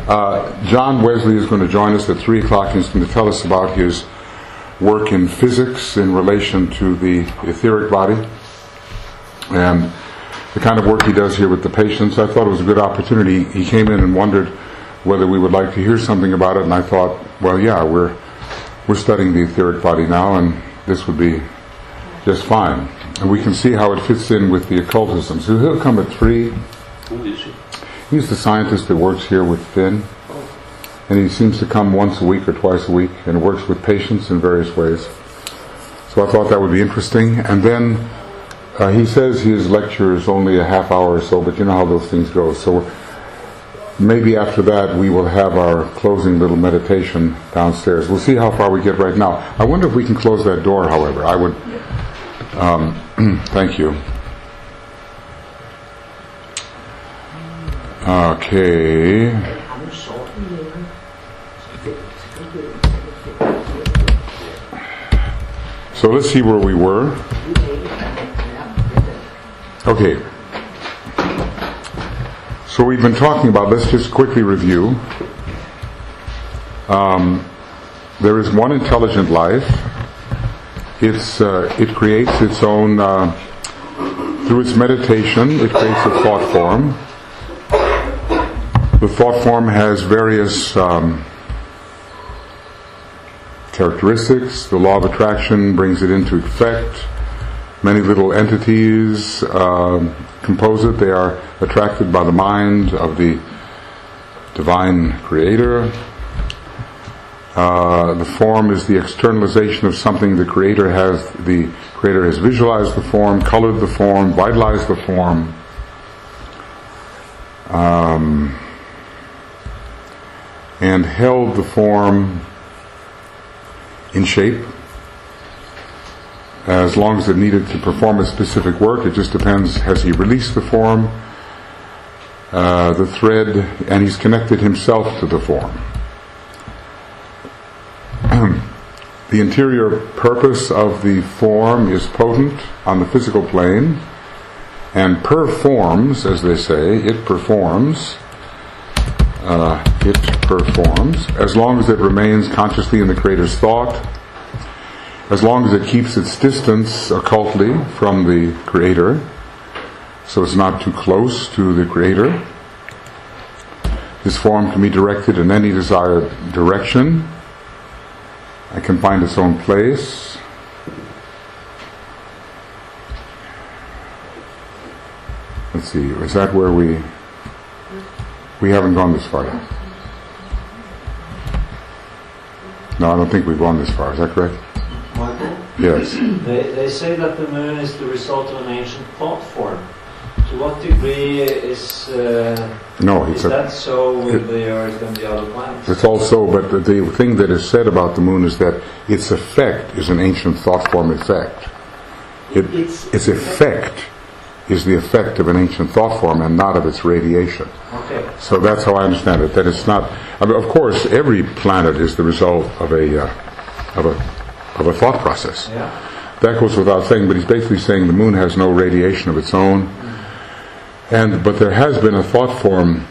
John Wesley is going to join us at 3 o'clock. He's going to tell us about his work in physics in relation to the etheric body and the kind of work he does here with the patients. I thought it was a good opportunity. He came in and wondered whether we would like to hear something about it, and I thought, well, yeah, we're studying the etheric body now, and this would be just fine. And we can see how it fits in with the occultism. So he'll come at 3. Who is he? He's the scientist that works here with Finn. And he seems to come once a week or twice a week and works with patients in various ways. So I thought that would be interesting. And then he says his lecture is only a half hour or so, but you know how those things go. So maybe after that we will have our closing little meditation downstairs. We'll see how far we get right now. I wonder if we can close that door, however. I would... thank you. Okay. So let's see where we were. Okay. So we've been talking about, let's just quickly review. There is one intelligent life. It creates its own, through its meditation, it creates a thought form. The thought form has various characteristics. The law of attraction brings it into effect. Many little entities compose it. They are attracted by the mind of the divine creator. The form is the externalization of something the creator has. The creator has visualized the form, colored the form, vitalized the form. And held the form in shape as long as it needed to perform a specific work. It just depends, has he released the form, the thread, and he's connected himself to the form. The interior purpose of the form is potent on the physical plane and performs, as they say, it performs as long as it remains consciously in the Creator's thought, as long as it keeps its distance occultly from the Creator, so it's not too close to the Creator. This form can be directed in any desired direction. It can find its own place. Let's see, is that where we haven't gone this far yet? No, I don't think we've gone this far. Is that correct? Michael? Yes. They say that the moon is the result of an ancient thought form. To what degree is that so with the Earth and the other planets? It's also, but the thing that is said about the moon is that its effect is an ancient thought form effect. Its effect is the effect of an ancient thought form and not of its radiation. Okay. So that's how I understand it. That it's not. I mean, of course, every planet is the result of a thought process. Yeah. That goes without saying. But he's basically saying the moon has no radiation of its own. But there has been a thought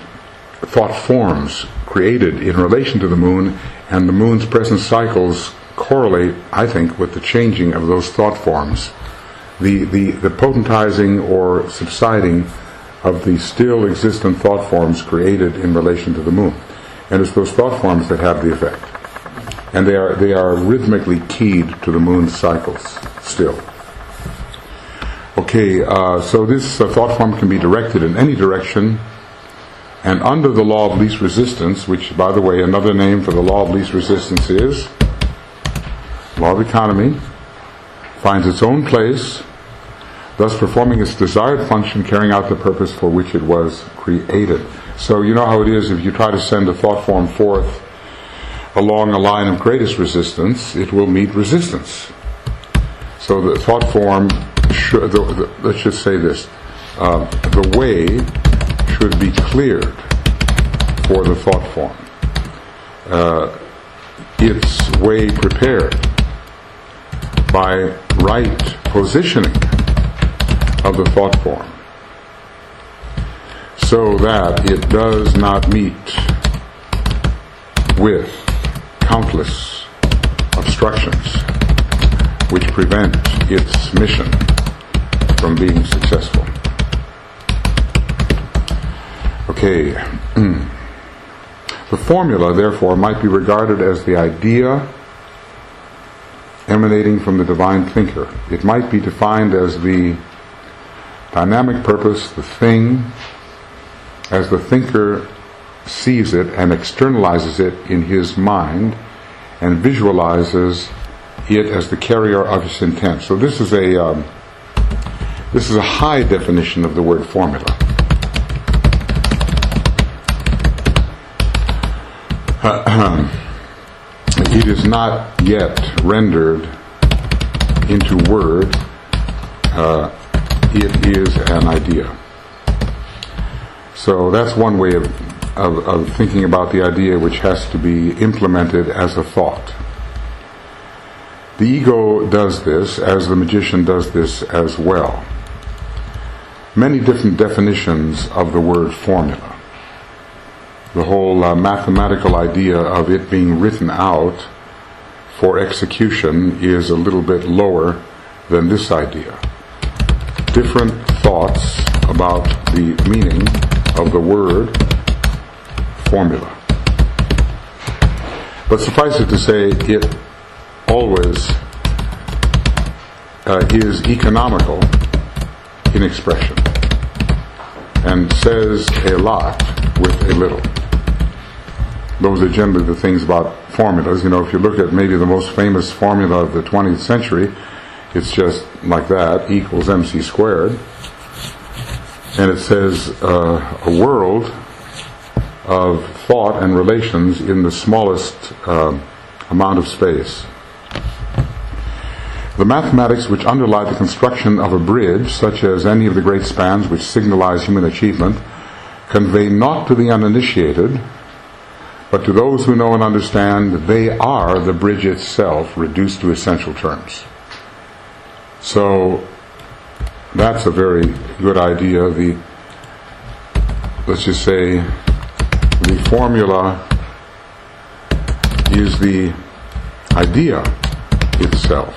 forms created in relation to the moon, and the moon's present cycles correlate, I think, with the changing of those thought forms, the potentizing or subsiding of the still existent thought forms created in relation to the moon. And it's those thought forms that have the effect. And they are rhythmically keyed to the moon's cycles still. Okay, so this thought form can be directed in any direction, and under the law of least resistance, which, by the way, another name for the law of least resistance is law of economy, finds its own place, thus performing its desired function, carrying out the purpose for which it was created. So you know how it is, if you try to send a thought form forth along a line of greatest resistance, it will meet resistance. So the thought form, let's just say this, the way should be cleared for the thought form. Its way prepared by right positioning of the thought form, so that it does not meet with countless obstructions which prevent its mission from being successful. Okay. The formula, therefore, might be regarded as the idea emanating from the divine thinker. It might be defined as the dynamic purpose, the thing, as the thinker sees it and externalizes it in his mind and visualizes it as the carrier of his intent. So this is a high definition of the word formula. It is not yet rendered into word. It is an idea. So that's one way of thinking about the idea, which has to be implemented as a thought. The ego does this, as the magician does this as well. Many different definitions of the word formula. The whole mathematical idea of it being written out for execution is a little bit lower than this idea. Different thoughts about the meaning of the word formula. But suffice it to say, it always is economical in expression and says a lot with a little. Those are generally the things about formulas. You know, if you look at maybe the most famous formula of the 20th century, it's just like that, equals mc squared. And it says a world of thought and relations in the smallest amount of space. The mathematics which underlie the construction of a bridge, such as any of the great spans which signalize human achievement, convey not to the uninitiated, but to those who know and understand, they are the bridge itself reduced to essential terms. So that's a very good idea. Let's just say the formula is the idea itself,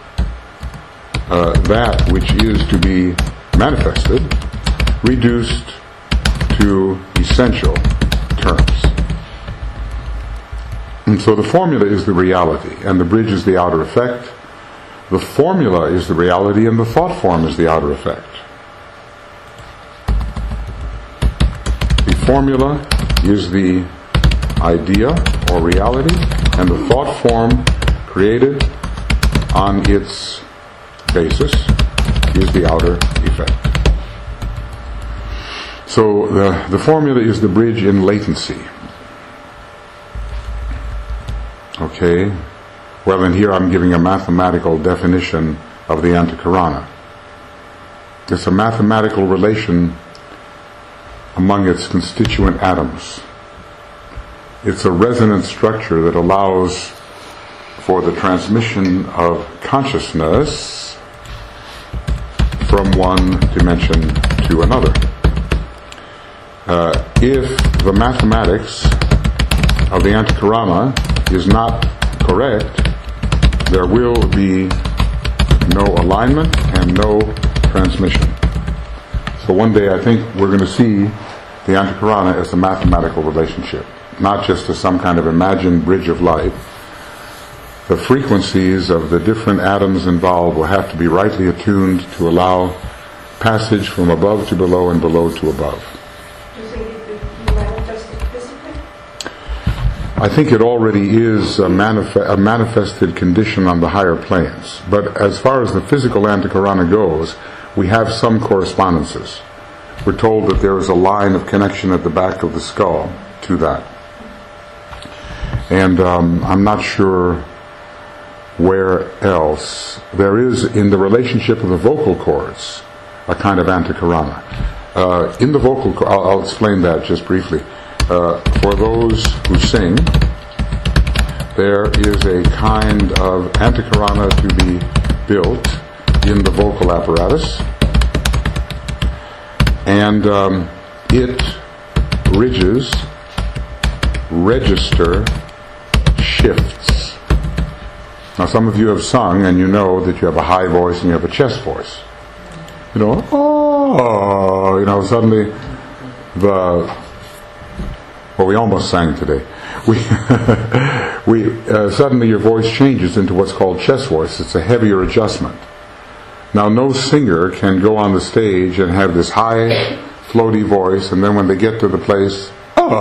that which is to be manifested, reduced to essential terms. And so the formula is the reality, and the bridge is the outer effect. The formula is the reality, and the thought form is the outer effect. The formula is the idea or reality, and the thought form created on its basis is the outer effect. So the formula is the bridge in latency. Okay? Well, and here I'm giving a mathematical definition of the Antakarana. It's a mathematical relation among its constituent atoms. It's a resonant structure that allows for the transmission of consciousness from one dimension to another. If the mathematics of the Antakarana is not correct, there will be no alignment and no transmission. So one day I think we're going to see the Antakarana as a mathematical relationship, not just as some kind of imagined bridge of light. The frequencies of the different atoms involved will have to be rightly attuned to allow passage from above to below and below to above. Do you think it could be manifested physically? I think it already is a manifested condition on the higher planes. But as far as the physical Antakarana goes, we have some correspondences. We're told that there is a line of connection at the back of the skull to that. And I'm not sure where else. There is, in the relationship of the vocal cords, a kind of Antakarana. In the vocal cords, I'll explain that just briefly. For those who sing, there is a kind of Antakarana to be built in the vocal apparatus, and it register shifts. Now some of you have sung and you know that you have a high voice and you have a chest voice. You know, suddenly we almost sang today. Suddenly your voice changes into what's called chest voice. It's a heavier adjustment. Now no singer can go on the stage and have this high, floaty voice, and then when they get to the place,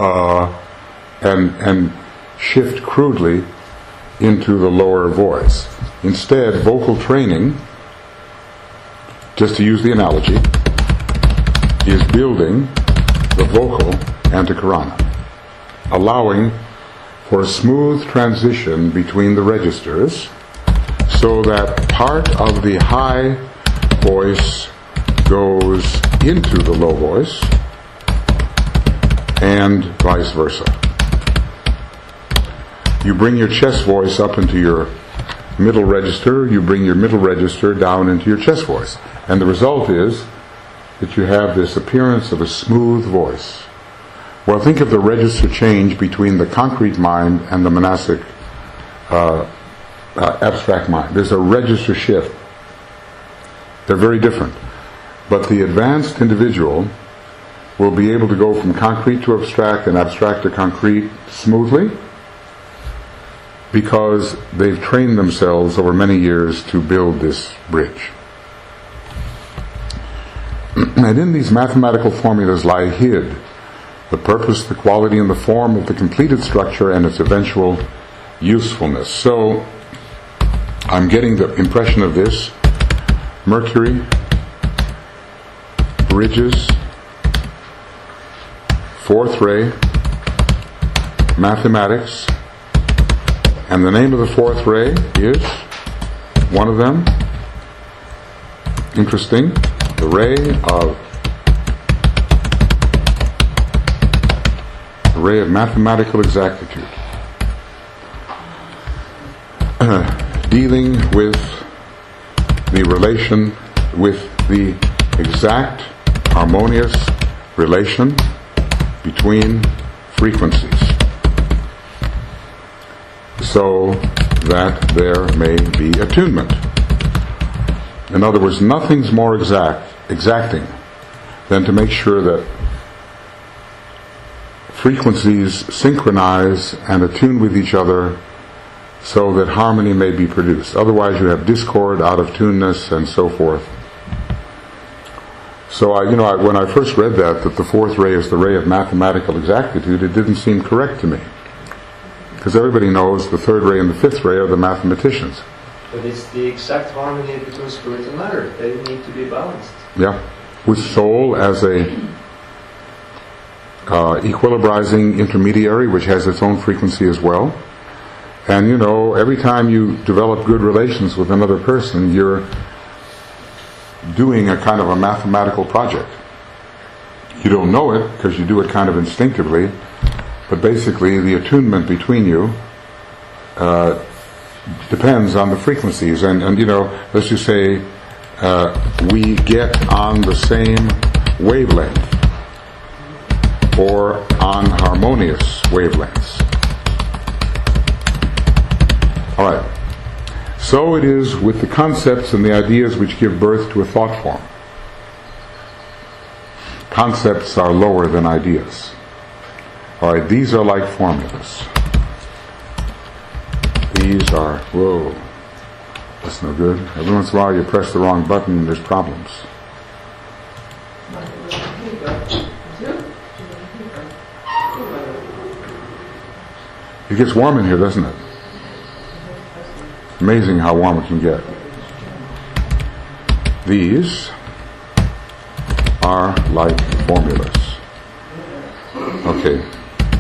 and shift crudely into the lower voice. Instead, vocal training, just to use the analogy, is building the vocal antakarana, allowing for a smooth transition between the registers so that part of the high voice goes into the low voice and vice versa. You bring your chest voice up into your middle register, you bring your middle register down into your chest voice. And the result is that you have this appearance of a smooth voice. Well, think of the register change between the concrete mind and the monastic abstract mind. There's a register shift. They're very different. But the advanced individual will be able to go from concrete to abstract and abstract to concrete smoothly because they've trained themselves over many years to build this bridge. And in these mathematical formulas lie hid the purpose, the quality, and the form of the completed structure and its eventual usefulness. So, I'm getting the impression of this. Mercury, bridges, fourth ray, mathematics, and the name of the fourth ray is, one of them, interesting, the ray of mathematical exactitude. Dealing with the relation, with the exact, harmonious relation between frequencies, so that there may be attunement. In other words, nothing's more exacting than to make sure that frequencies synchronize and attune with each other so that harmony may be produced. Otherwise you have discord, out of tuneness, and so forth. So when I first read that the fourth ray is the ray of mathematical exactitude, it didn't seem correct to me. Because everybody knows the third ray and the fifth ray are the mathematicians. But it's the exact harmony between spirit and matter. They need to be balanced. Yeah. With soul as a equilibrizing intermediary, which has its own frequency as well. And every time you develop good relations with another person, you're doing a kind of a mathematical project. You don't know it because you do it kind of instinctively, but basically the attunement between you depends on the frequencies. And let's just say we get on the same wavelength or on harmonious wavelengths. All right. So it is with the concepts and the ideas which give birth to a thought form. Concepts are lower than ideas. All right, these are like formulas. These are, whoa, that's no good. Every once in a while you press the wrong button and there's problems. It gets warm in here, doesn't it? Amazing how warm it can get. These are like formulas. Okay.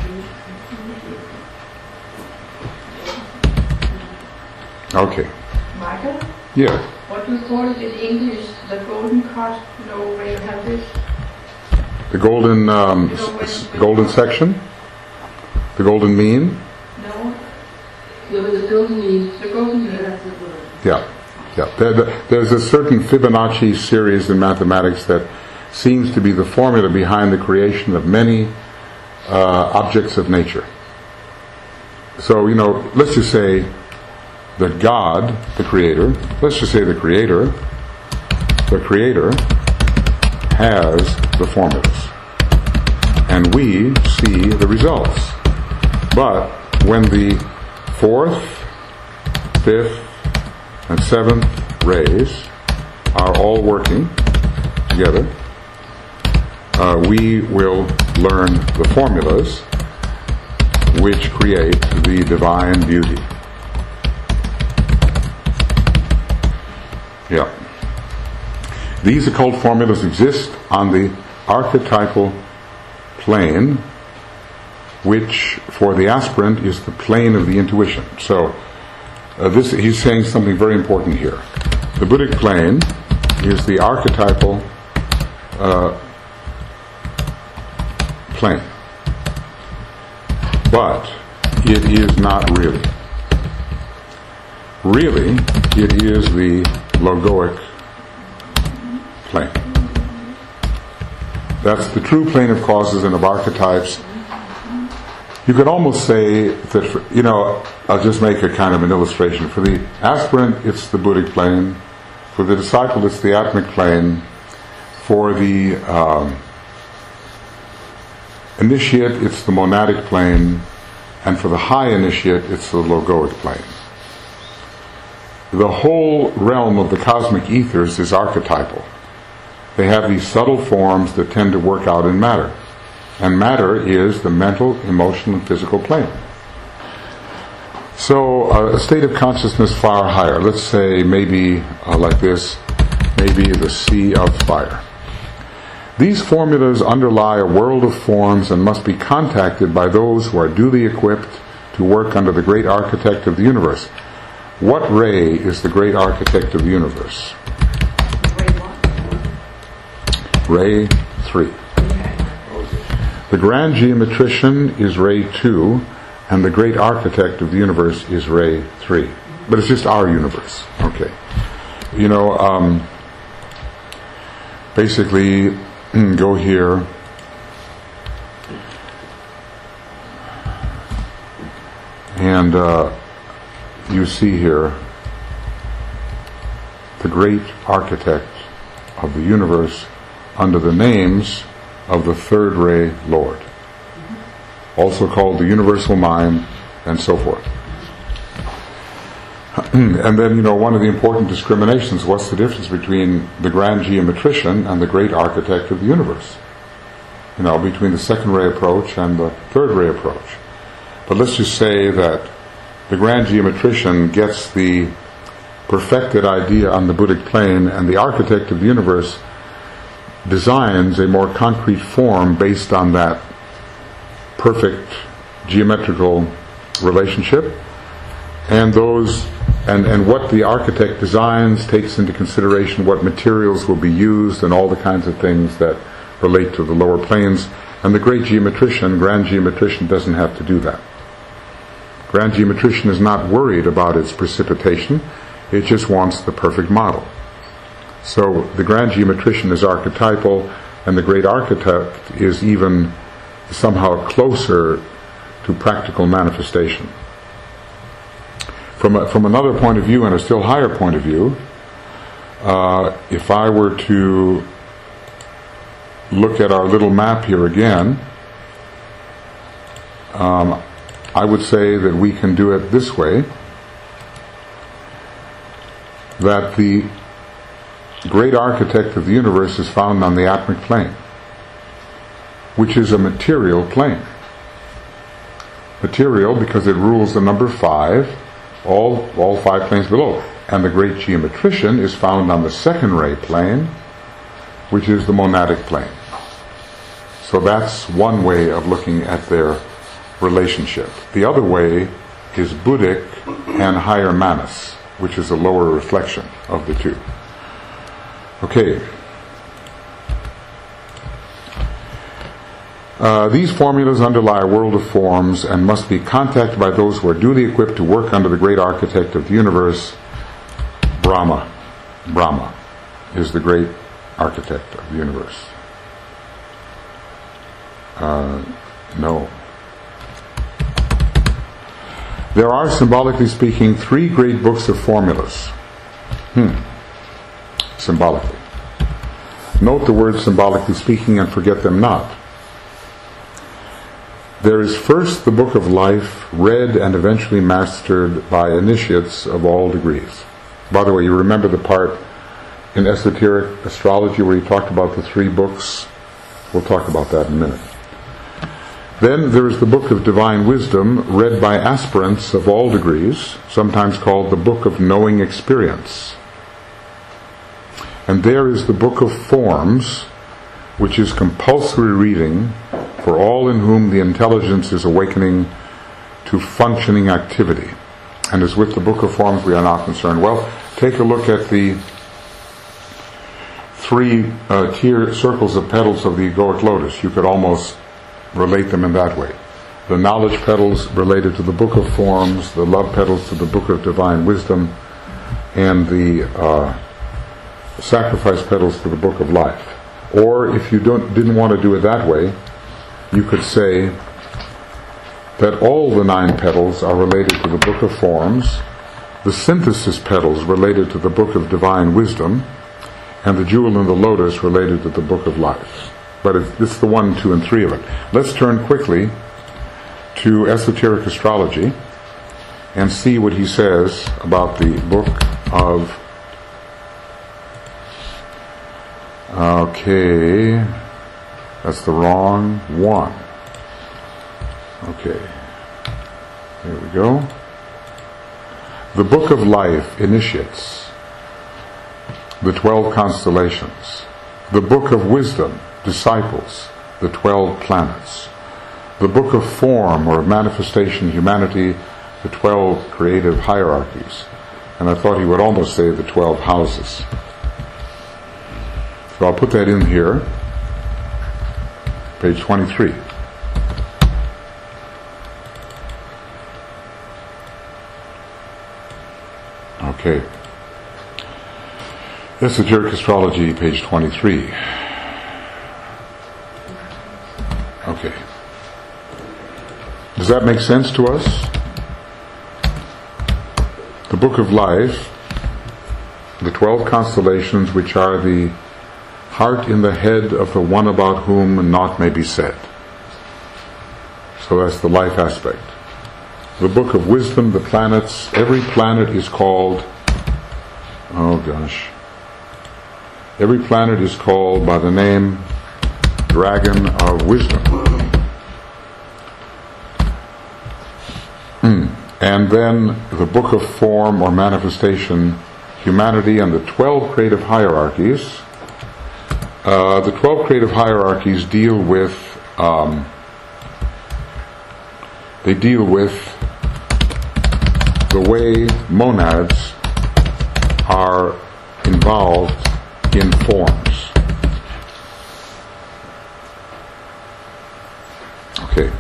Okay. Michael? Yeah. What do you call it in English? The golden cut? Where you have this? The golden golden section? The golden mean? No. The golden mean. The golden mean. Yeah. There's a certain Fibonacci series in mathematics that seems to be the formula behind the creation of many objects of nature. So, let's just say that God, the Creator, let's just say the Creator has the formulas. And we see the results. But when the 4th, 5th, and 7th rays are all working together, we will learn the formulas which create the divine beauty. Yeah. These occult formulas exist on the archetypal plane, which for the aspirant is the plane of the intuition. So he's saying something very important here. The Buddhic plane is the archetypal plane, but it is not really. Really, it is the logoic plane. That's the true plane of causes and of archetypes. You could almost say that, I'll just make a kind of an illustration. For the aspirant, it's the Buddhic plane. For the disciple, it's the Atmic plane. For the initiate, it's the monadic plane. And for the high initiate, it's the logoic plane. The whole realm of the cosmic ethers is archetypal. They have these subtle forms that tend to work out in matter. And matter is the mental, emotional, and physical plane. So a state of consciousness far higher, let's say maybe like this, maybe the sea of fire. These formulas underlie a world of forms and must be contacted by those who are duly equipped to work under the great architect of the universe. What ray is the great architect of the universe? Ray 3. The grand geometrician is ray 2, and the great architect of the universe is ray 3. But it's just our universe. Okay. Basically, go here. And you see here the great architect of the universe under the names of the third ray Lord, also called the universal mind, and so forth. And then, one of the important discriminations, what's the difference between the grand geometrician and the great architect of the universe? Between the second ray approach and the third ray approach. But let's just say that the grand geometrician gets the perfected idea on the Buddhic plane, and the architect of the universe designs a more concrete form based on that perfect geometrical relationship. And what the architect designs takes into consideration what materials will be used and all the kinds of things that relate to the lower planes. And the great geometrician, grand geometrician, doesn't have to do that. Grand geometrician is not worried about its precipitation. It just wants the perfect model. So the grand geometrician is archetypal, and the great architect is even somehow closer to practical manifestation. From another point of view, and a still higher point of view, if I were to look at our little map here again, I would say that we can do it this way, that the great architect of the universe is found on the Atmic plane, which is a material plane. Material because it rules the number 5, all 5 planes below. And the great geometrician is found on the second ray plane, which is the monadic plane. So that's one way of looking at their relationship. The other way is Buddhic and higher Manas, which is a lower reflection of the two. Okay. These formulas underlie a world of forms and must be contacted by those who are duly equipped to work under the great architect of the universe, Brahma. Brahma is the great architect of the universe. No. There are, symbolically speaking, 3 great books of formulas. Symbolically. Note the word symbolically speaking and forget them not. There is first the Book of Life, read and eventually mastered by initiates of all degrees. By the way, you remember the part in esoteric astrology where he talked about the 3 books? We'll talk about that in a minute. Then there is the Book of Divine Wisdom, read by aspirants of all degrees, sometimes called the Book of Knowing Experience. And there is the Book of Forms, which is compulsory reading for all in whom the intelligence is awakening to functioning activity. And as with the Book of Forms we are not concerned. Well, take a look at the 3 tier circles of petals of the egoic lotus. You could almost relate them in that way. The knowledge petals related to the Book of Forms, the love petals to the Book of Divine Wisdom, and the sacrifice petals to the Book of Life. Or if you didn't want to do it that way, you could say that all the 9 petals are related to the Book of Forms, the synthesis petals related to the Book of Divine Wisdom, and the jewel in the lotus related to the Book of Life. But it's the 1, 2, and 3 of it. Let's turn quickly to esoteric astrology and see what he says about the Book of... Okay, that's the wrong one. Okay, here we go. The Book of Life initiates the 12 constellations. The Book of Wisdom disciples the 12 planets. The Book of Form, or Manifestation Humanity, the 12 creative hierarchies. And I thought he would almost say the 12 houses. So I'll put that in here, page 23. Okay. Esoteric Astrology, page 23. Okay. Does that make sense to us? The Book of Life, the 12 constellations, which are the heart in the head of the one about whom naught may be said. So that's the life aspect. The Book of Wisdom, the planets, every planet is called, every planet is called by the name Dragon of Wisdom. And then the Book of Form or Manifestation Humanity and the 12 creative hierarchies. The 12 creative hierarchies deal with the way monads are involved in forms. Okay.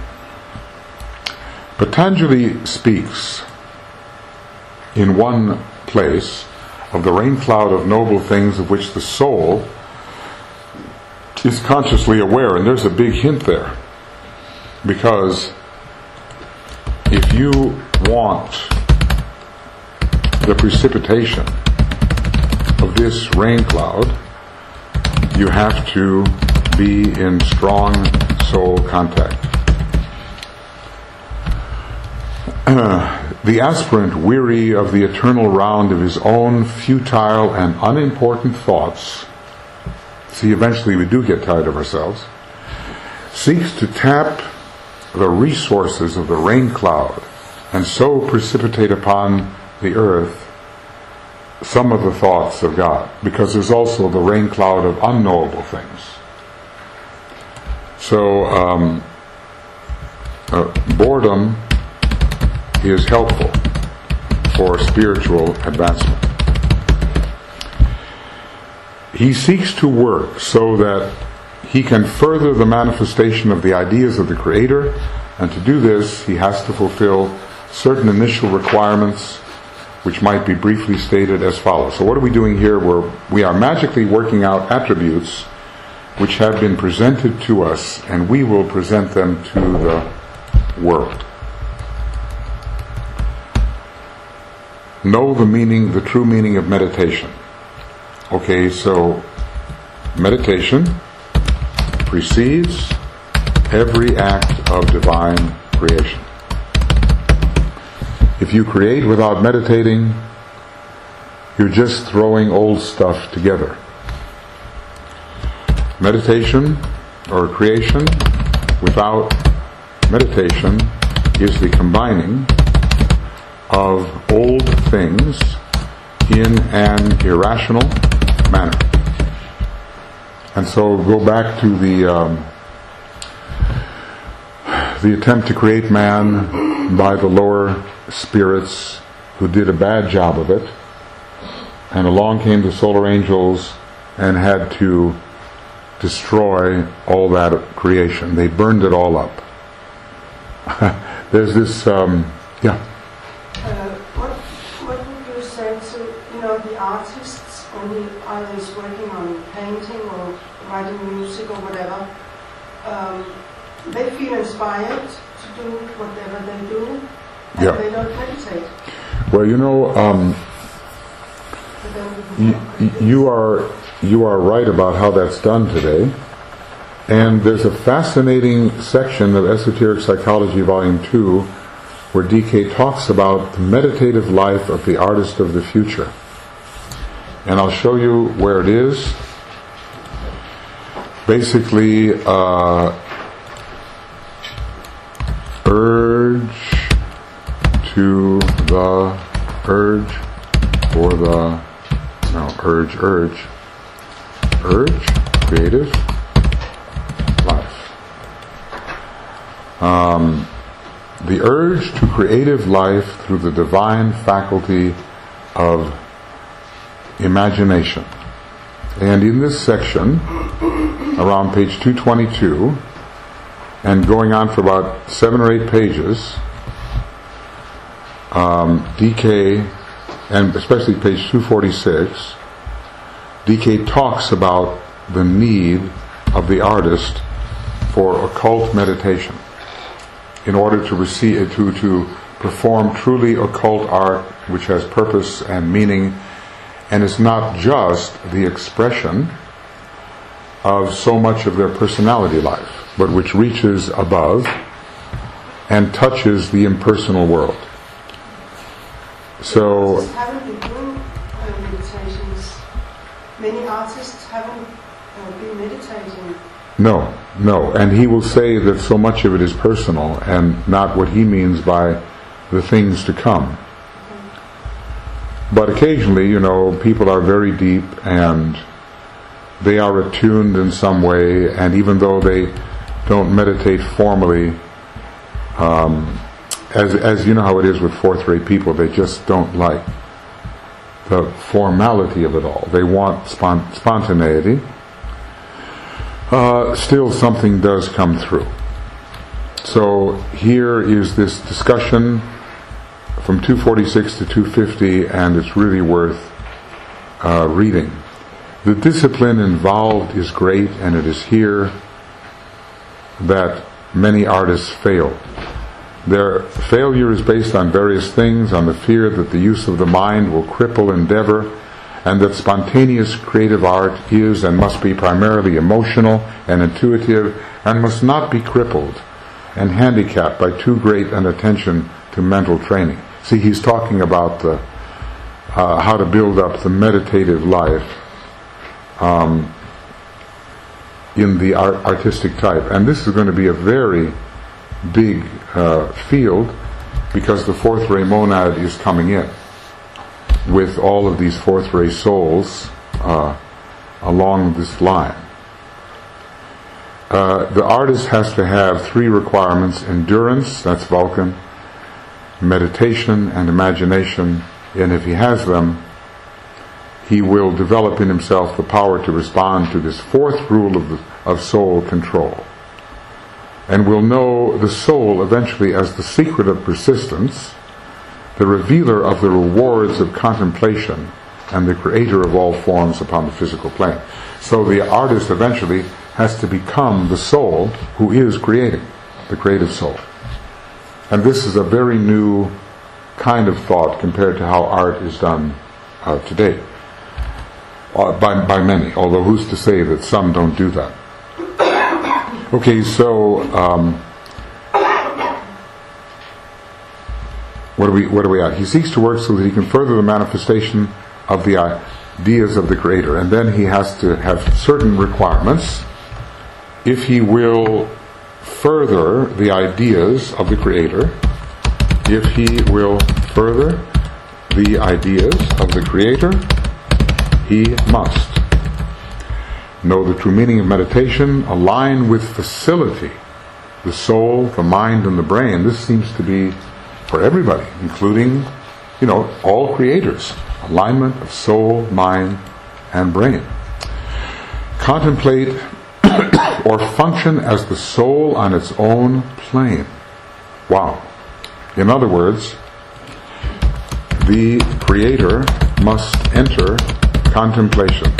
Patanjali speaks in one place of the rain cloud of noble things of which the soul is consciously aware, and there's a big hint there, because if you want the precipitation of this rain cloud, you have to be in strong soul contact. The aspirant, weary of the eternal round of his own futile and unimportant thoughts, see, eventually we do get tired of ourselves, seeks to tap the resources of the rain cloud and so precipitate upon the earth some of the thoughts of God, because there's also the rain cloud of unknowable things. So boredom is helpful for spiritual advancement. He seeks to work so that he can further the manifestation of the ideas of the Creator, and to do this he has to fulfill certain initial requirements which might be briefly stated as follows. So what are we doing here? We are magically working out attributes which have been presented to us, and we will present them to the world. know the true meaning of meditation. Okay, so meditation precedes every act of divine creation. If you create without meditating, you're just throwing old stuff together. Meditation or creation without meditation is the combining of old things in an irrational manner. And so go back to the attempt to create man by the lower spirits who did a bad job of it, and along came the solar angels and had to destroy all that creation. They burned it all up. There's this, What would you say to, the artists, only either is working on painting or writing music or whatever, they feel inspired to do whatever they do, and they don't meditate. Well, you are right about how that's done today. And there's a fascinating section of Esoteric Psychology Volume 2 where D.K. talks about the meditative life of the artist of the future. And I'll show you where it is. Basically, urge creative life. The urge to creative life through the divine faculty of imagination. And in this section, around page 222, and going on for about 7 or 8 pages, D.K., and especially page 246, D.K. talks about the need of the artist for occult meditation in order to perform truly occult art which has purpose and meaning, and is not just the expression of so much of their personality life, but which reaches above and touches the impersonal world. So haven't been doing meditations. Many artists haven't been meditating. No. And he will say that so much of it is personal and not what he means by the things to come. But occasionally, people are very deep and they are attuned in some way, and even though they don't meditate formally, as you know how it is with fourth-rate people, they just don't like the formality of it all. They want spontaneity. Still something does come through. So here is this discussion from 246 to 250, and it's really worth reading. The discipline involved is great, and it is here that many artists fail. Their failure is based on various things, on the fear that the use of the mind will cripple endeavor, and that spontaneous creative art is and must be primarily emotional and intuitive, and must not be crippled and handicapped by too great an attention to mental training. See, he's talking about how to build up the meditative life in the artistic type. And this is going to be a very big field, because the fourth ray monad is coming in with all of these fourth ray souls along this line. The artist has to have 3 requirements: endurance, that's Vulcan, meditation, and imagination. And if he has them, he will develop in himself the power to respond to this 4th rule of soul control, and will know the soul eventually as the secret of persistence, the revealer of the rewards of contemplation, and the creator of all forms upon the physical plane. So the artist eventually has to become the soul who is creating, the creative soul. And this is a very new kind of thought compared to how art is done today by many, although who's to say that some don't do that. Okay, so what are we at? He seeks to work so that he can further the manifestation of the ideas of the Creator, and then he has to have certain requirements. If he will further the ideas of the Creator, if he will further the ideas of the Creator, he must know the true meaning of meditation, align with facility the soul, the mind, and the brain. This seems to be for everybody, including, all creators. Alignment of soul, mind, and brain. Contemplate or function as the soul on its own plane. Wow. In other words, the Creator must enter contemplation,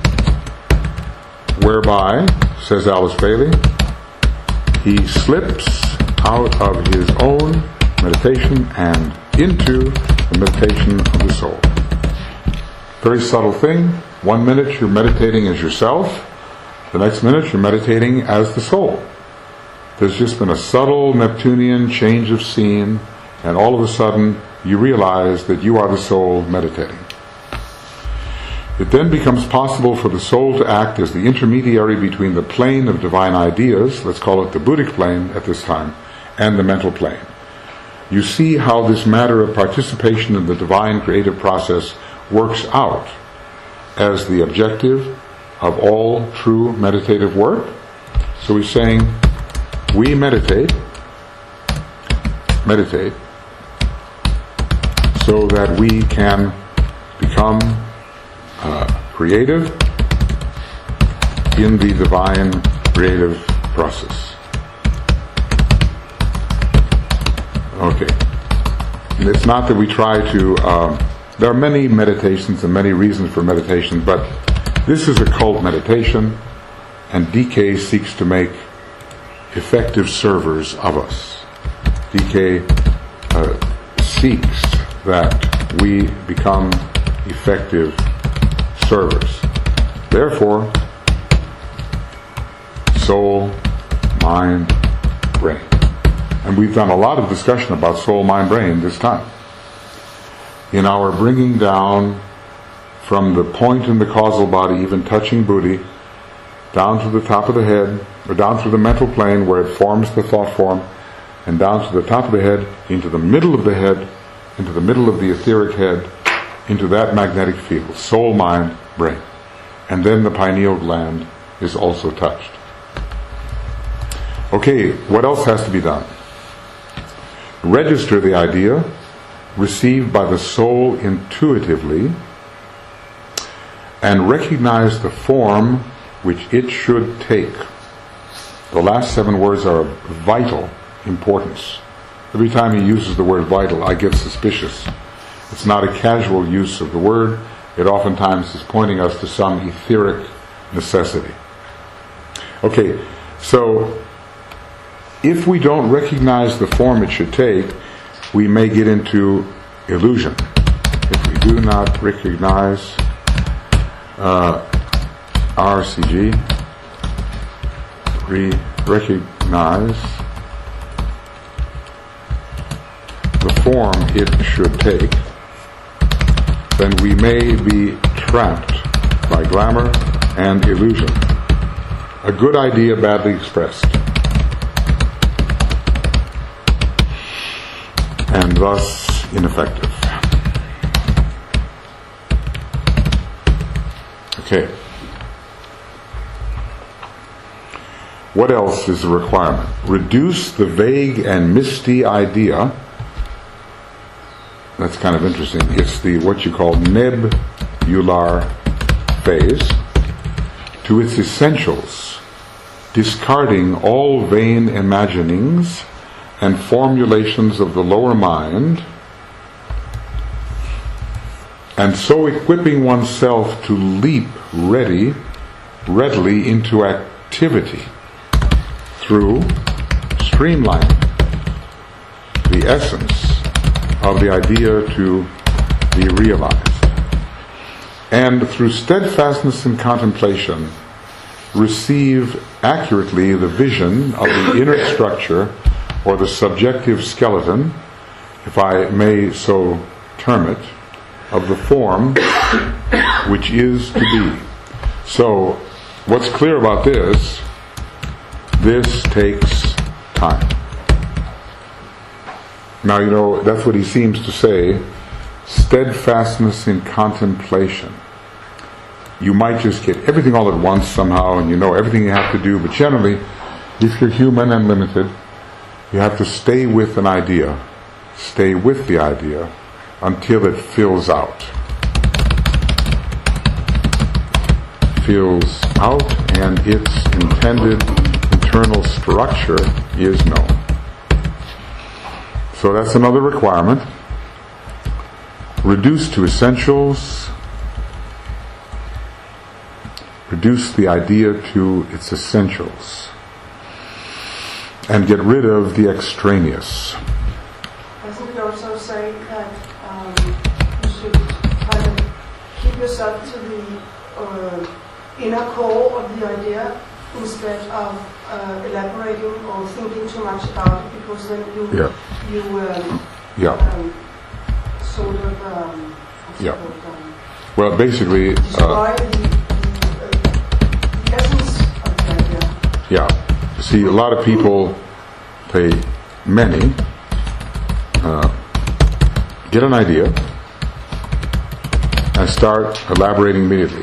whereby, says Alice Bailey, he slips out of his own meditation and into the meditation of the soul. Very subtle thing. 1 minute you're meditating as yourself, the next minute you're meditating as the soul. There's just been a subtle Neptunian change of scene, and all of a sudden you realize that you are the soul meditating. It then becomes possible for the soul to act as the intermediary between the plane of divine ideas, let's call it the Buddhic plane at this time, and the mental plane. You see how this matter of participation in the divine creative process works out as the objective of all true meditative work. So he's saying, we meditate so that we can become creative in the divine creative process. Okay. And it's not that we try to... there are many meditations and many reasons for meditation, but this is a cult meditation, and DK seeks to make effective servers of us. DK seeks that we become effective servers. Therefore, soul, mind, brain. And we've done a lot of discussion about soul, mind, brain this time. In our bringing down from the point in the causal body, even touching Buddhi, down to the top of the head, or down through the mental plane where it forms the thought form, and down to the top of the head, into the middle of the head, into the middle of the etheric head, into that magnetic field, soul, mind, brain. And then the pineal gland is also touched. Okay, what else has to be done? Register the idea received by the soul intuitively and recognize the form which it should take. The last 7 words are of vital importance. Every time he uses the word vital, I get suspicious. It's not a casual use of the word. It oftentimes is pointing us to some etheric necessity. Okay, so if we don't recognize the form it should take, we may get into illusion. If we do not recognize RCG, recognize the form it should take, then we may be trapped by glamour and illusion. A good idea badly expressed, and thus ineffective. Okay. What else is a requirement? Reduce the vague and misty idea. That's kind of interesting. It's the what you call nebular phase to its essentials, discarding all vain imaginings and formulations of the lower mind, and so equipping oneself to leap readily into activity through streamlining the essence of the idea to be realized. And through steadfastness in contemplation, receive accurately the vision of the inner structure or the subjective skeleton, if I may so term it, of the form which is to be. So, what's clear about this takes time. Now, you know, that's what he seems to say, steadfastness in contemplation. You might just get everything all at once somehow, and you know everything you have to do, but generally, if you're human and limited, you have to stay with an idea. Stay with the idea until it fills out. Fills out, and its intended internal structure is known. So that's another requirement. Reduce to essentials. Reduce the idea to its essentials. And get rid of the extraneous. Doesn't it also say that you should kind of keep yourself to the inner core of the idea instead of elaborating or thinking too much about it, because then you sort of well, basically destroy the essence of the idea. Yeah. See, a lot of people, many get an idea and start elaborating immediately.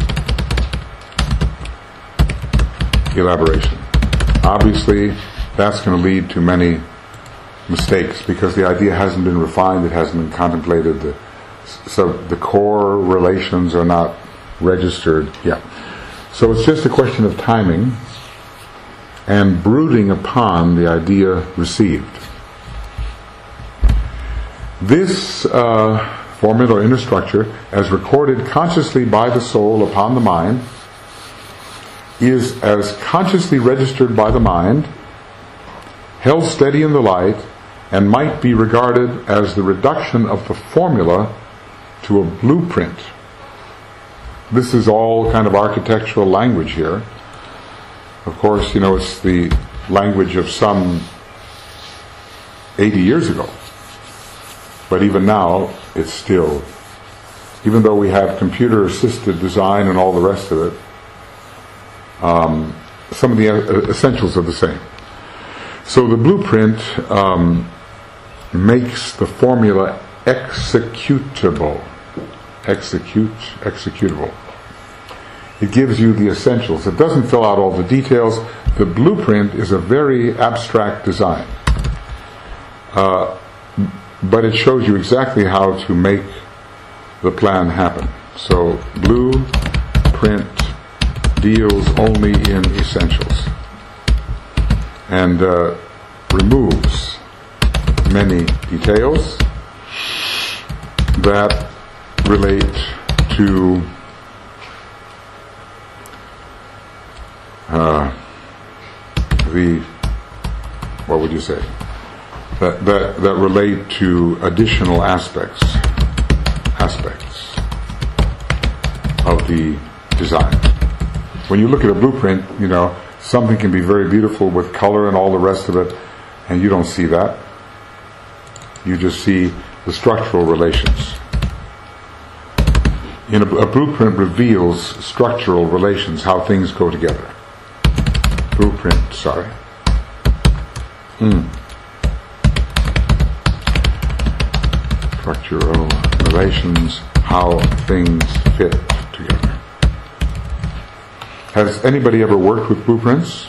Elaboration. Obviously, that's going to lead to many mistakes because the idea hasn't been refined, it hasn't been contemplated, so the core relations are not registered. Yeah. So it's just a question of timing and brooding upon the idea received. This formula or inner structure, as recorded consciously by the soul upon the mind, is as consciously registered by the mind, held steady in the light, and might be regarded as the reduction of the formula to a blueprint. This is all kind of architectural language here. Of course, you know, it's the language of some 80 years ago. But even now, it's still, even though we have computer-assisted design and all the rest of it, some of the essentials are the same. So the blueprint makes the formula executable. Executable. It gives you the essentials. It doesn't fill out all the details. The blueprint is a very abstract design. But it shows you exactly how to make the plan happen. So blueprint deals only in essentials and removes many details that relate to what would you say? That relate to additional aspects of the design. When you look at a blueprint, you know, something can be very beautiful with color and all the rest of it, and you don't see that. You just see the structural relations. A blueprint reveals structural relations, how things go together. Blueprint, sorry. Structural relations, how things fit together. Has anybody ever worked with blueprints?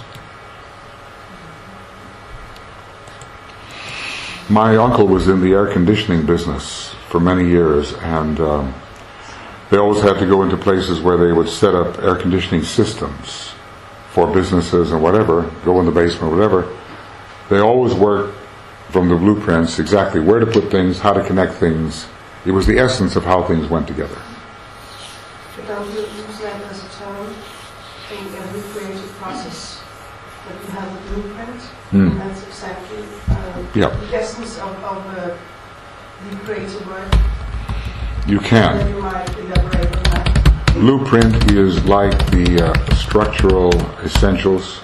My uncle was in the air conditioning business for many years, and they always had to go into places where they would set up air conditioning systems for businesses and whatever, go in the basement or whatever. They always worked from the blueprints, exactly where to put things, how to connect things. It was the essence of how things went together. But don't you use that as a term in every creative process? That you have a blueprint? That's exactly the essence of the creative work? You can. Then you might elaborate on that. Blueprint is like the structural essentials.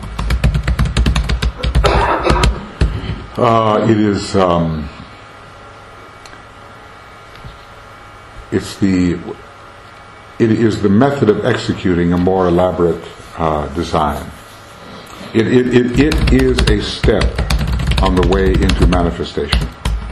It is the method of executing a more elaborate design. It is a step on the way into manifestation.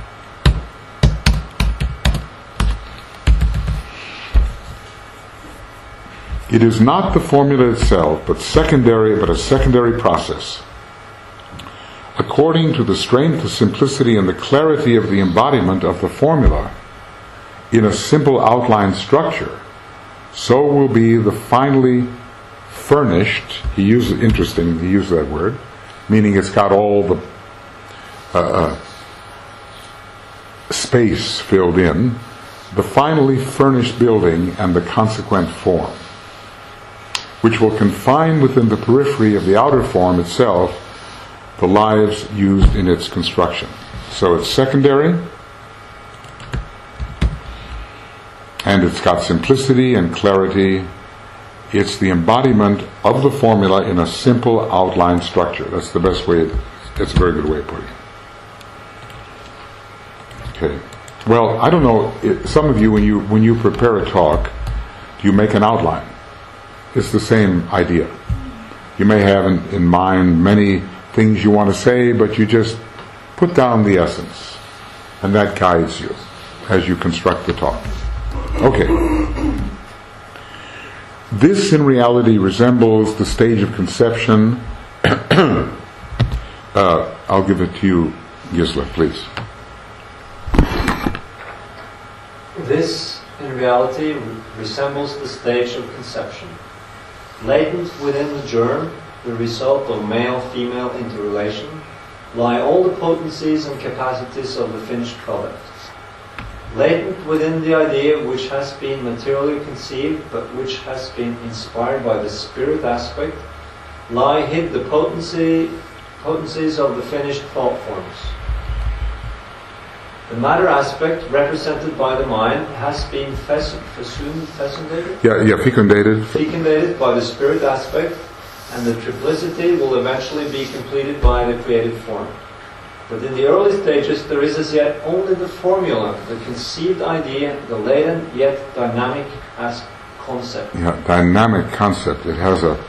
It is not the formula itself, but a secondary process. According to the strength, the simplicity, and the clarity of the embodiment of the formula in a simple outline structure, so will be the finally furnished, he used that word, meaning it's got all the space filled in, the finally furnished building and the consequent form, which will confine within the periphery of the outer form itself the lives used in its construction. So it's secondary, and it's got simplicity and clarity. It's the embodiment of the formula in a simple outline structure. That's the best way, it's a very good way of putting it. Okay. Well, I don't know, some of you, when you prepare a talk, do you make an outline? It's the same idea. You may have in mind many things you want to say, but you just put down the essence, and that guides you as you construct the talk. Okay. This in reality resembles the stage of conception. I'll give it to you, Gisela, please. This in reality resembles the stage of conception. Latent within the germ, the result of male-female interrelation, lie all the potencies and capacities of the finished product. Latent within the idea which has been materially conceived but which has been inspired by the spirit aspect, lie hid the potencies of the finished thought forms. The matter aspect represented by the mind has been fecundated by the spirit aspect, and the triplicity will eventually be completed by the created form. But in the early stages there is as yet only the formula, the conceived idea, the latent yet dynamic as concept. Yeah, dynamic concept. It has a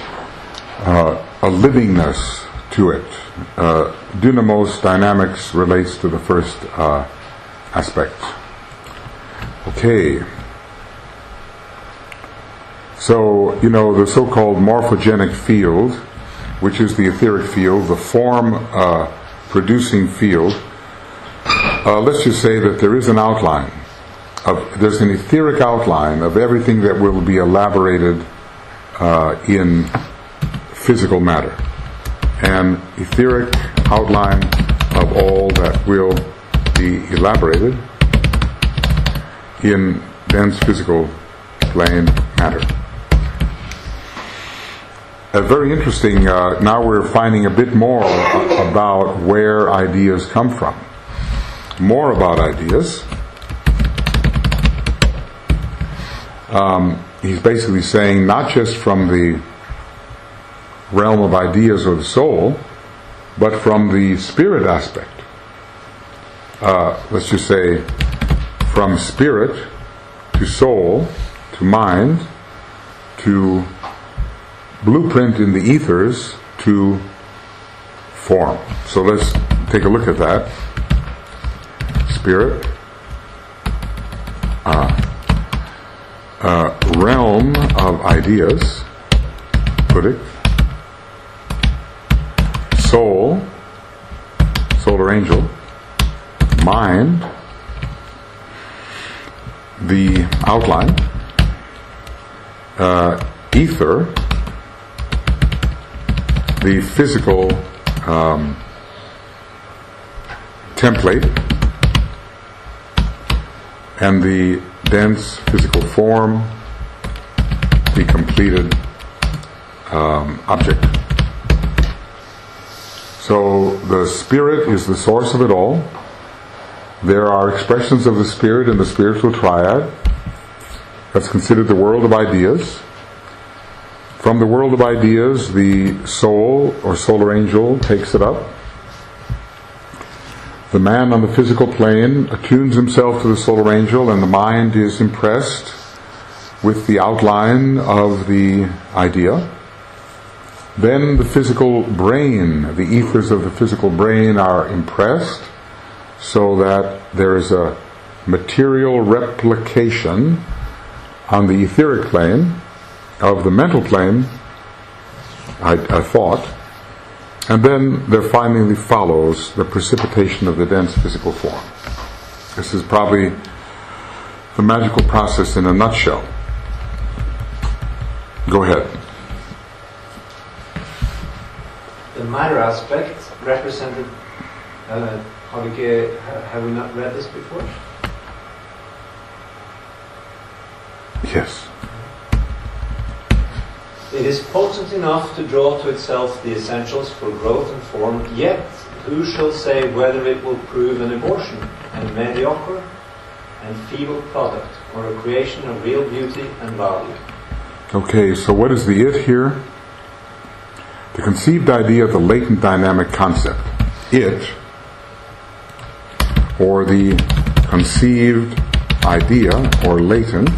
livingness to it. Dynamos, dynamics, relates to the first aspect. Okay. So, the so-called morphogenic field, which is the etheric field, the form producing field, let's just say that there is an outline. There's an etheric outline of everything that will be elaborated in physical matter. An etheric outline of all that will be elaborated in dense physical plane matter. Very interesting. Now we're finding a bit more about where ideas come from. More about ideas. He's basically saying not just from the realm of ideas or the soul, but from the spirit aspect. Let's just say from spirit to soul to mind to blueprint in the ethers to form. So let's take a look at that. Spirit, realm of ideas, Buddhic, soul, solar angel, mind, the outline, ether, the physical template, and the dense physical form, the completed object. So the spirit is the source of it all. there are expressions of the spirit in the spiritual triad. That's considered the world of ideas. From the world of ideas, the soul or solar angel takes it up. The man on the physical plane attunes himself to the solar angel, and the mind is impressed with the outline of the idea. Then the physical brain, the ethers of the physical brain are impressed, so that there is a material replication on the etheric plane of the mental plane, I thought, and then there finally follows the precipitation of the dense physical form. This is probably the magical process in a nutshell. Go ahead. The matter aspect represented, have we not read this before? Yes. It is potent enough to draw to itself the essentials for growth and form, yet who shall say whether it will prove an abortion, a mediocre and feeble product, or a creation of real beauty and value? Okay, so what is the it here? The conceived idea of the latent dynamic concept. It, or the conceived idea, or latent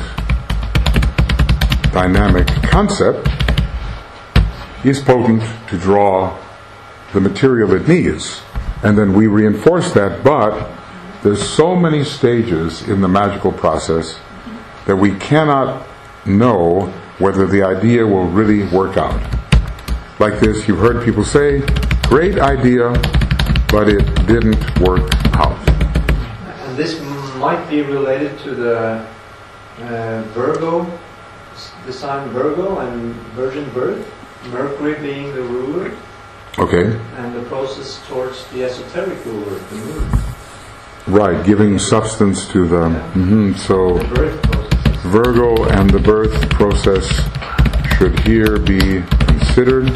dynamic concept, is potent to draw the material it needs. And then we reinforce that, but there's so many stages in the magical process that we cannot know whether the idea will really work out. Like this, you've heard people say, great idea, but it didn't work out. And this might be related to the Virgo, the sign Virgo and virgin birth, Mercury being the ruler. Okay. And the process towards the esoteric ruler, the moon. Right, giving substance to the... Yeah. So the birth process. Virgo and the birth process should here be considered.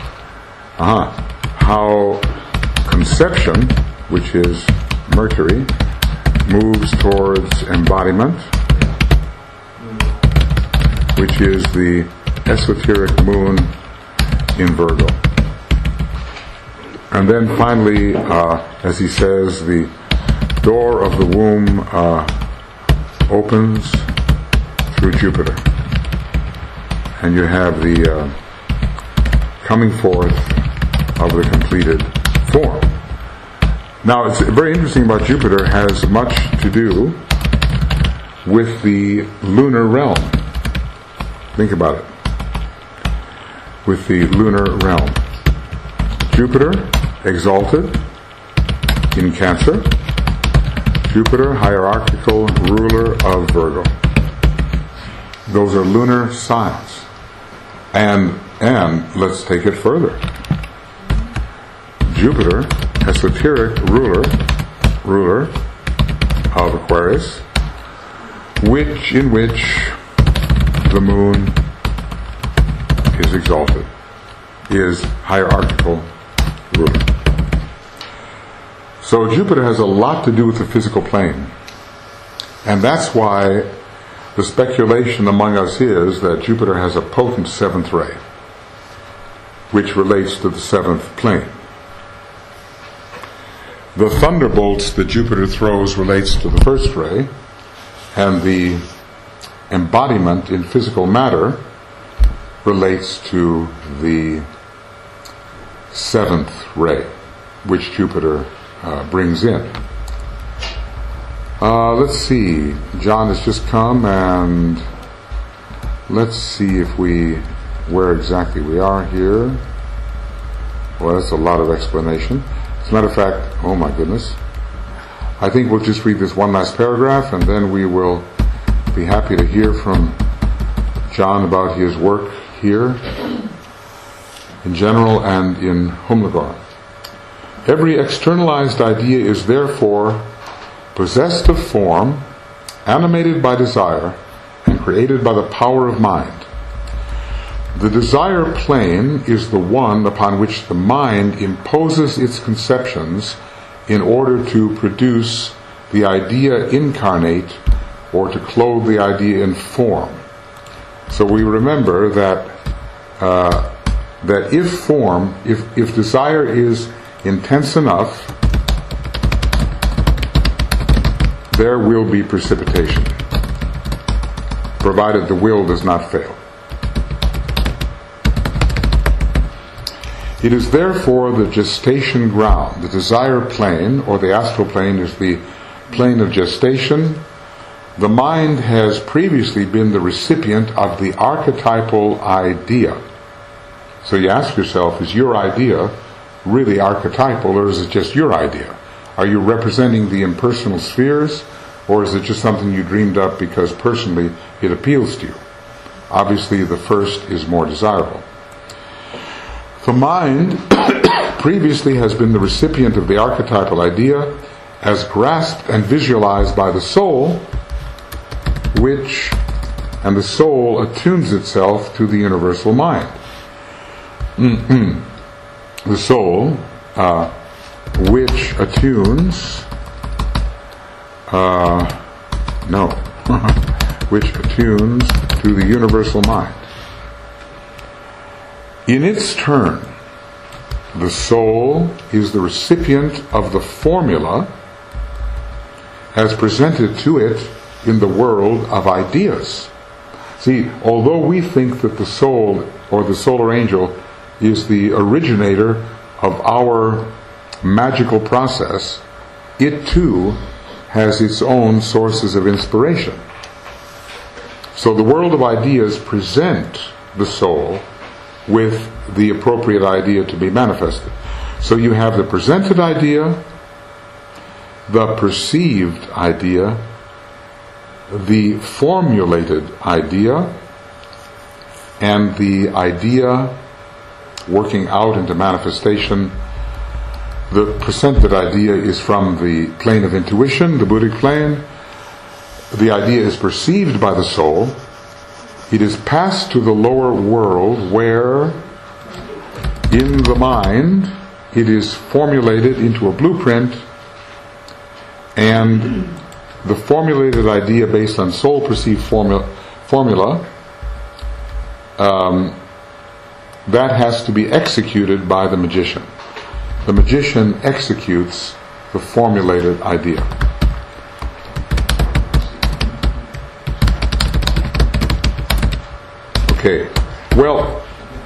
How conception, which is Mercury, moves towards embodiment, which is the esoteric moon in Virgo. And then finally, as he says, the door of the womb opens through Jupiter. And you have the coming forth of the completed form. Now, it's very interesting about Jupiter, has much to do with the lunar realm. Think about it. With the lunar realm. Jupiter, exalted in Cancer. Jupiter, hierarchical ruler of Virgo. Those are lunar signs. And let's take it further. Jupiter, esoteric ruler of Aquarius, in which the moon is exalted, is hierarchical ruler. So Jupiter has a lot to do with the physical plane. And that's why the speculation among us is that Jupiter has a potent seventh ray, which relates to the seventh plane. The thunderbolts that Jupiter throws relates to the first ray, and the embodiment in physical matter relates to the seventh ray, which Jupiter brings in. Let's see. John has just come, and let's see where exactly we are here. Well, that's a lot of explanation. As a matter of fact, oh my goodness. I think we'll just read this one last paragraph, and then we will be happy to hear from John about his work here in general and in Humlegård. Every externalized idea is therefore possessed of form, animated by desire, and created by the power of mind. The desire plane is the one upon which the mind imposes its conceptions in order to produce the idea incarnate or to clothe the idea in form. So we remember that if desire is intense enough, there will be precipitation, provided the will does not fail. It is therefore the gestation ground. The desire plane, or the astral plane, is the plane of gestation. The mind has previously been the recipient of the archetypal idea. So you ask yourself, is your idea really archetypal, or is it just your idea? Are you representing the impersonal spheres, or is it just something you dreamed up because personally it appeals to you? Obviously the first is more desirable. The mind previously has been the recipient of the archetypal idea as grasped and visualized by the soul, and the soul attunes itself to the universal mind. The soul, which attunes, which attunes to the universal mind. In its turn, the soul is the recipient of the formula as presented to it in the world of ideas. See, although we think that the soul or the solar angel is the originator of our magical process, it too has its own sources of inspiration. So the world of ideas present the soul with the appropriate idea to be manifested. So you have the presented idea, the perceived idea, the formulated idea, and the idea working out into manifestation. The presented idea is from the plane of intuition, the Buddhic plane. The idea is perceived by the soul. It is passed to the lower world where, in the mind, it is formulated into a blueprint, and the formulated idea based on soul perceived formula that has to be executed by the magician. The magician executes the formulated idea. Okay. Well,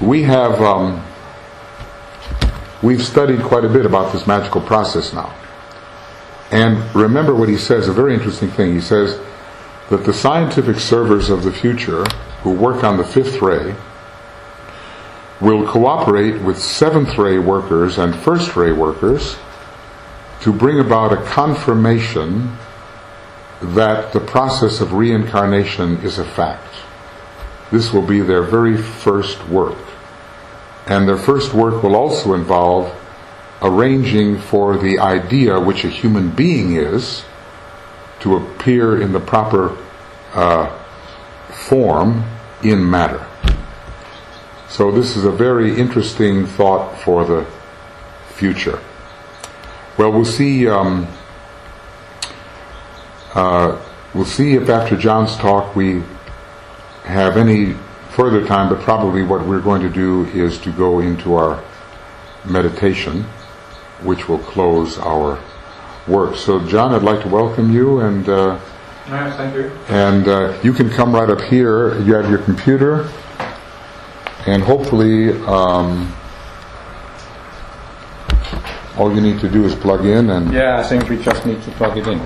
we've studied quite a bit about this magical process now. And remember what he says, a very interesting thing. He says that the scientific servers of the future who work on the fifth ray will cooperate with seventh ray workers and first ray workers to bring about a confirmation that the process of reincarnation is a fact. This will be their very first work. And their first work will also involve arranging for the idea which a human being is to appear in the proper form in matter. So this is a very interesting thought for the future. Well, we'll see if after John's talk we have any further time, but probably what we're going to do is to go into our meditation, which will close our work. So John, I'd like to welcome you, and thank you. And you can come right up here. You have your computer, and hopefully all you need to do is plug in. And yeah, I think we just need to plug it in.